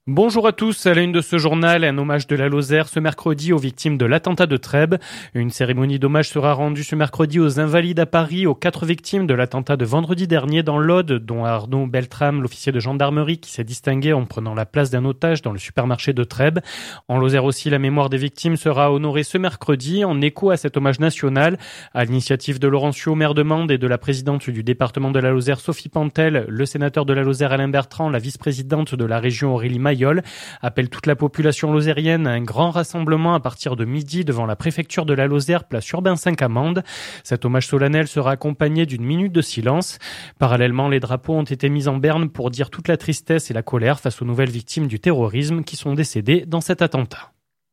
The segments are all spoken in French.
Bonjour à tous, à la une de ce journal, un hommage de la Lozère ce mercredi aux victimes de l'attentat de Trèbes. Une cérémonie d'hommage sera rendue ce mercredi aux Invalides à Paris, aux 4 victimes de l'attentat de vendredi dernier dans l'Aude, dont Arnaud Beltrame, l'officier de gendarmerie qui s'est distingué en prenant la place d'un otage dans le supermarché de Trèbes. En Lozère aussi, la mémoire des victimes sera honorée ce mercredi en écho à cet hommage national. À l'initiative de Laurencio, maire de Mende, et de la présidente du département de la Lozère, Sophie Pantel, le sénateur de la Lozère, Alain Bertrand, la vice-présidente de la région, Aurélie Mayol, appelle toute la population lozérienne à un grand rassemblement à partir de midi devant la préfecture de la Lozère, place Urbain 5 à Mende. Cet hommage solennel sera accompagné d'une minute de silence. Parallèlement, les drapeaux ont été mis en berne pour dire toute la tristesse et la colère face aux nouvelles victimes du terrorisme qui sont décédées dans cet attentat.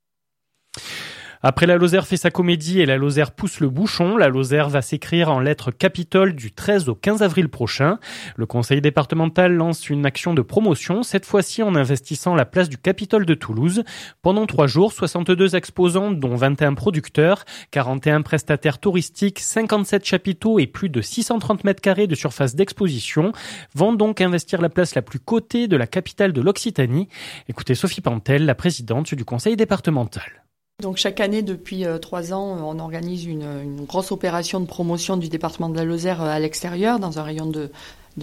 Après la Lozère fait sa comédie et la Lozère pousse le bouchon, la Lozère va s'écrire en lettres Capitole du 13 au 15 avril prochain. Le conseil départemental lance une action de promotion, cette fois-ci en investissant la place du Capitole de Toulouse. Pendant 3 jours, 62 exposants, dont 21 producteurs, 41 prestataires touristiques, 57 chapiteaux et plus de 630 mètres carrés de surface d'exposition vont donc investir la place la plus cotée de la capitale de l'Occitanie. Écoutez Sophie Pantel, la présidente du conseil départemental. Donc chaque année, depuis 3 ans, on organise une grosse opération de promotion du département de la Lozère à l'extérieur, dans un rayon de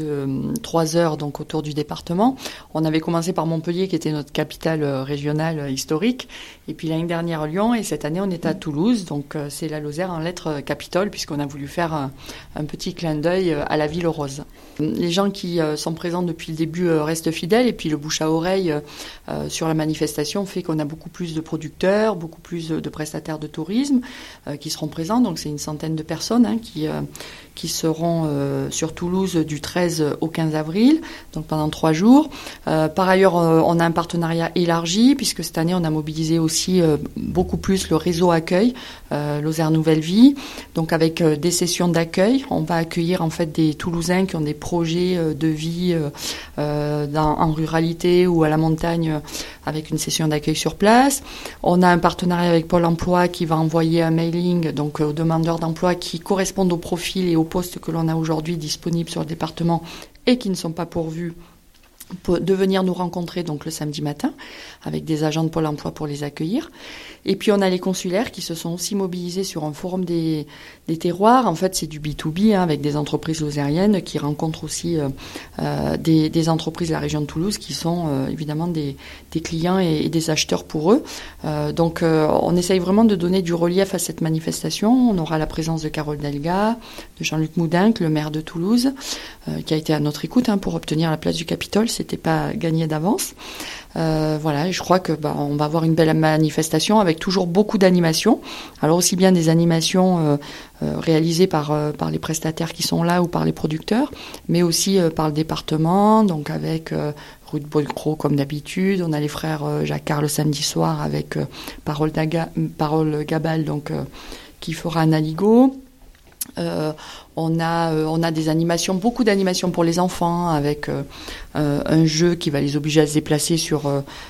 3 heures donc autour du département. On avait commencé par Montpellier, qui était notre capitale régionale historique, et puis l'année dernière Lyon, et cette année on est à Toulouse, donc c'est la Lozère en lettres Capitole, puisqu'on a voulu faire un petit clin d'œil à la ville rose. Les gens qui sont présents depuis le début restent fidèles, et puis le bouche à oreille sur la manifestation fait qu'on a beaucoup plus de producteurs, beaucoup plus de prestataires de tourisme qui seront présents, donc c'est une centaine de personnes qui seront sur Toulouse du 13 au 15 avril, donc pendant 3 jours. Par ailleurs, on a un partenariat élargi, puisque cette année, on a mobilisé aussi beaucoup plus le réseau accueil, Lozère Nouvelle Vie, donc avec des sessions d'accueil. On va accueillir en fait des Toulousains qui ont des projets de vie en ruralité ou à la montagne, avec une session d'accueil sur place. On a un partenariat avec Pôle emploi qui va envoyer un mailing donc aux demandeurs d'emploi qui correspondent au profil et aux postes que l'on a aujourd'hui disponibles sur le département et qui ne sont pas pourvus, de venir nous rencontrer donc le samedi matin avec des agents de Pôle emploi pour les accueillir. Et puis on a les consulaires qui se sont aussi mobilisés sur un forum des terroirs. En fait, c'est du B2B avec des entreprises lozériennes qui rencontrent aussi des entreprises de la région de Toulouse qui sont évidemment des clients et des acheteurs pour eux. Donc on essaye vraiment de donner du relief à cette manifestation. On aura la présence de Carole Delga, de Jean-Luc Moudinque, le maire de Toulouse, qui a été à notre écoute pour obtenir la place du Capitole. C'était pas gagné d'avance. Voilà, et je crois que on va avoir une belle manifestation avec toujours beaucoup d'animations. Alors aussi bien des animations réalisées par les prestataires qui sont là ou par les producteurs, mais aussi par le département, donc avec Ruth Bolcro comme d'habitude. On a les frères Jacquard le samedi soir avec Parole Gabal donc qui fera un aligot. On a des animations, beaucoup d'animations pour les enfants avec un jeu qui va les obliger à se déplacer sur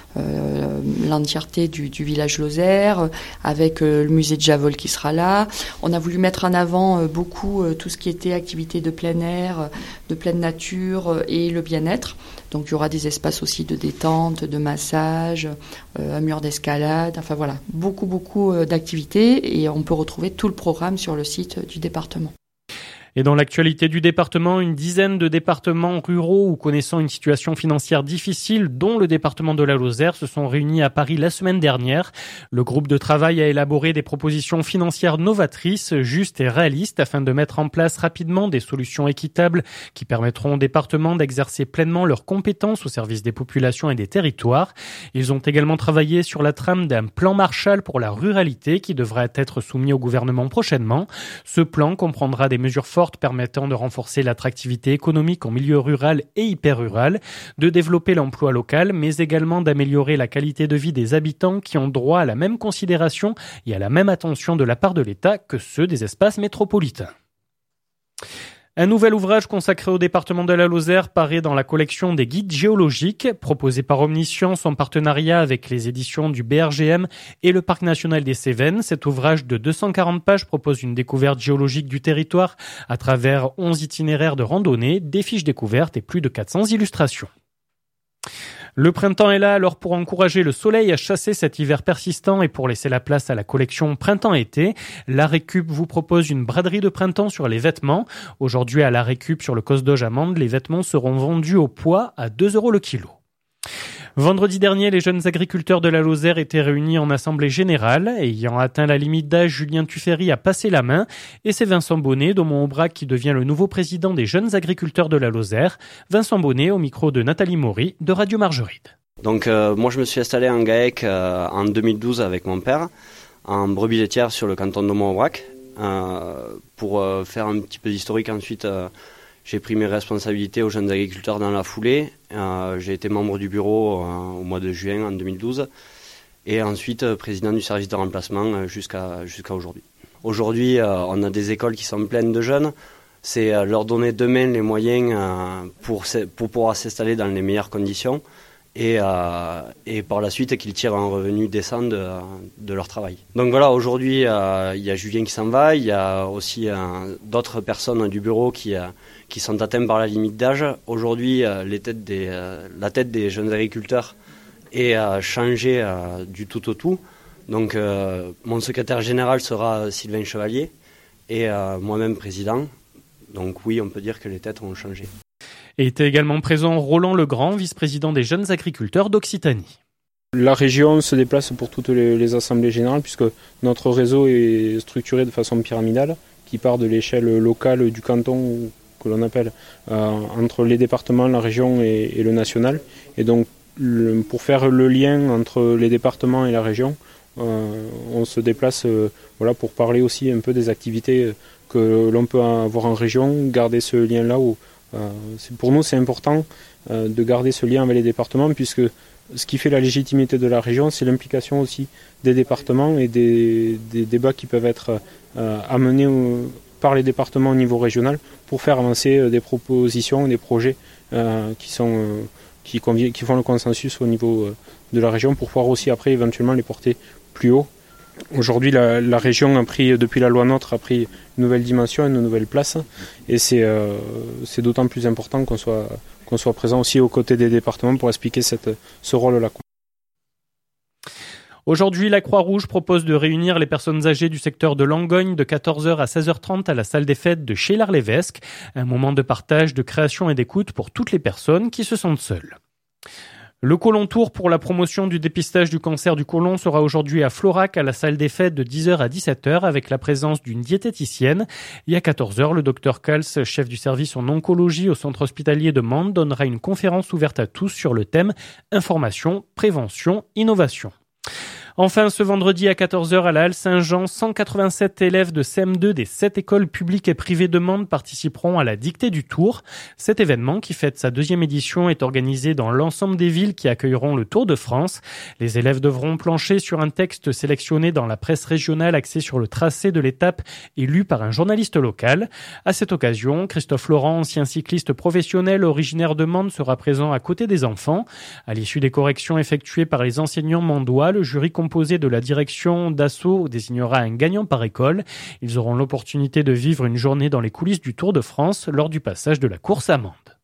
l'entièreté du village Lozère, avec le musée de Javol qui sera là. On a voulu mettre en avant beaucoup tout ce qui était activités de plein air, de pleine nature et le bien-être. Donc il y aura des espaces aussi de détente, de massage, un mur d'escalade, enfin voilà, beaucoup d'activités, et on peut retrouver tout le programme sur le site du département. Et dans l'actualité du département, une dizaine de départements ruraux ou connaissant une situation financière difficile, dont le département de la Lozère, se sont réunis à Paris la semaine dernière. Le groupe de travail a élaboré des propositions financières novatrices, justes et réalistes, afin de mettre en place rapidement des solutions équitables qui permettront aux départements d'exercer pleinement leurs compétences au service des populations et des territoires. Ils ont également travaillé sur la trame d'un plan Marshall pour la ruralité qui devra être soumis au gouvernement prochainement. Ce plan comprendra des mesures fortes permettant de renforcer l'attractivité économique en milieu rural et hyper-rural, de développer l'emploi local, mais également d'améliorer la qualité de vie des habitants qui ont droit à la même considération et à la même attention de la part de l'État que ceux des espaces métropolitains. Un nouvel ouvrage consacré au département de la Lozère paraît dans la collection des guides géologiques, proposé par Omniscience en partenariat avec les éditions du BRGM et le Parc national des Cévennes. Cet ouvrage de 240 pages propose une découverte géologique du territoire à travers 11 itinéraires de randonnée, des fiches découvertes et plus de 400 illustrations. Le printemps est là, alors pour encourager le soleil à chasser cet hiver persistant et pour laisser la place à la collection printemps-été, la Récup vous propose une braderie de printemps sur les vêtements. Aujourd'hui, à la Récup, sur le Cosdoge à Mende, les vêtements seront vendus au poids à 2 € le kilo. Vendredi dernier, les jeunes agriculteurs de la Lozère étaient réunis en assemblée générale. Ayant atteint la limite d'âge, Julien Tuffery a passé la main et c'est Vincent Bonnet d'Aumont-Aubrac qui devient le nouveau président des jeunes agriculteurs de la Lozère. Vincent Bonnet au micro de Nathalie Maury de Radio Margeride. Donc moi je me suis installé en GAEC en 2012 avec mon père, en brebis laitière sur le canton d'Aumont-Aubrac. Pour faire un petit peu d'historique ensuite, j'ai pris mes responsabilités aux jeunes agriculteurs dans la foulée. J'ai été membre du bureau au mois de juin en 2012 et ensuite président du service de remplacement jusqu'à aujourd'hui. Aujourd'hui, on a des écoles qui sont pleines de jeunes. C'est leur donner demain les moyens pour pouvoir s'installer dans les meilleures conditions et par la suite qu'ils tirent un revenu décent de leur travail. Donc voilà, aujourd'hui, il y a Julien qui s'en va, il y a aussi d'autres personnes du bureau qui sont atteintes par la limite d'âge. Aujourd'hui, la tête des jeunes agriculteurs est changée du tout au tout. Donc mon secrétaire général sera Sylvain Chevalier et moi-même président. Donc oui, on peut dire que les têtes ont changé. Et était également présent Roland Legrand, vice-président des jeunes agriculteurs d'Occitanie. La région se déplace pour toutes les assemblées générales puisque notre réseau est structuré de façon pyramidale qui part de l'échelle locale du canton que l'on appelle entre les départements, la région et le national. Et donc pour faire le lien entre les départements et la région, on se déplace pour parler aussi un peu des activités que l'on peut avoir en région, garder ce lien-là où pour nous, c'est important de garder ce lien avec les départements puisque ce qui fait la légitimité de la région, c'est l'implication aussi des départements et des débats qui peuvent être amenés par les départements au niveau régional pour faire avancer des propositions, des projets qui font le consensus au niveau de la région pour pouvoir aussi après éventuellement les porter plus haut. Aujourd'hui, la région a pris, depuis la loi NOTRe, a pris une nouvelle dimension, une nouvelle place, et c'est d'autant plus important qu'on soit présent aussi aux côtés des départements pour expliquer ce rôle-là. Aujourd'hui, la Croix-Rouge propose de réunir les personnes âgées du secteur de Langogne de 14h à 16h30 à la salle des fêtes de Chélar-l'Évesque, un moment de partage, de création et d'écoute pour toutes les personnes qui se sentent seules. Le Côlon Tour pour la promotion du dépistage du cancer du côlon sera aujourd'hui à Florac à la salle des fêtes de 10h à 17h avec la présence d'une diététicienne. Et à 14h, le docteur Kals, chef du service en oncologie au centre hospitalier de Mende, donnera une conférence ouverte à tous sur le thème information, prévention, innovation. Enfin, ce vendredi à 14h à la Halle Saint-Jean, 187 élèves de CM2 des 7 écoles publiques et privées de Mende participeront à la dictée du Tour. Cet événement, qui fête sa 2e édition, est organisé dans l'ensemble des villes qui accueilleront le Tour de France. Les élèves devront plancher sur un texte sélectionné dans la presse régionale axé sur le tracé de l'étape et lu par un journaliste local. À cette occasion, Christophe Laurent, ancien cycliste professionnel originaire de Mende, sera présent à côté des enfants. À l'issue des corrections effectuées par les enseignants mendois, le jury composé de la direction d'assaut désignera un gagnant par école. Ils auront l'opportunité de vivre une journée dans les coulisses du Tour de France lors du passage de la course à Mende.